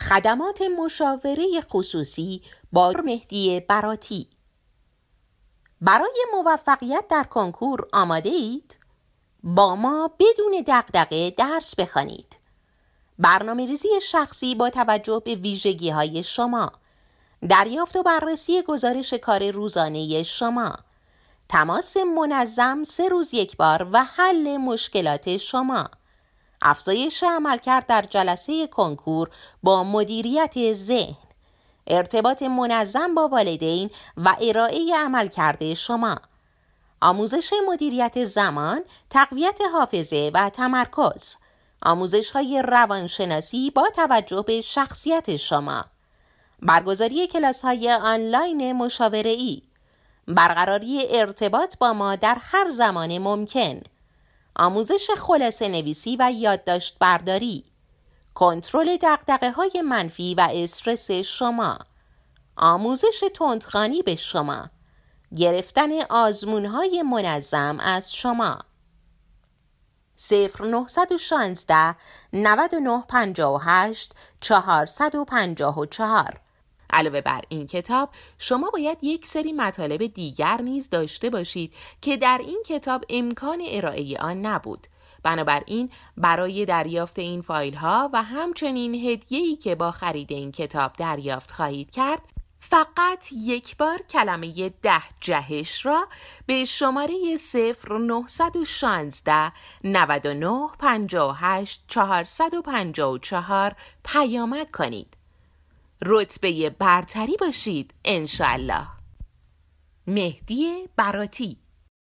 خدمات مشاوره خصوصی با مهدی براتی. برای موفقیت در کنکور آماده اید؟ با ما بدون دغدغه درس بخوانید. برنامه‌ریزی شخصی با توجه به ویژگی‌های شما، دریافت و بررسی گزارش کار روزانه شما، تماس منظم 3 روز یک بار و حل مشکلات شما، افزایش عملکرد در جلسه کنکور با مدیریت ذهن، ارتباط منظم با والدین و ارائه عملکرد شما، آموزش مدیریت زمان، تقویت حافظه و تمرکز، آموزش‌های روانشناسی با توجه به شخصیت شما، برگزاری کلاس‌های آنلاین مشاوره‌ای، برقراری ارتباط با ما در هر زمان ممکن، آموزش خلاصه نویسی و یادداشت برداری، کنترل دغدغه‌های منفی و استرس شما، آموزش تندخوانی به شما، گرفتن آزمون‌های منظم از شما. 0916 9958 454. علاوه بر این کتاب، شما باید یک سری مطالب دیگر نیز داشته باشید که در این کتاب امکان ارائه آن نبود. بنابراین برای دریافت این فایل ها و همچنین هدیه‌ای که با خرید این کتاب دریافت خواهید کرد، فقط یک بار کلمه 10 جهش را به شماره 0916 99 58 454 پیامک کنید. رتبه برتری باشید انشالله. مهدی براتی.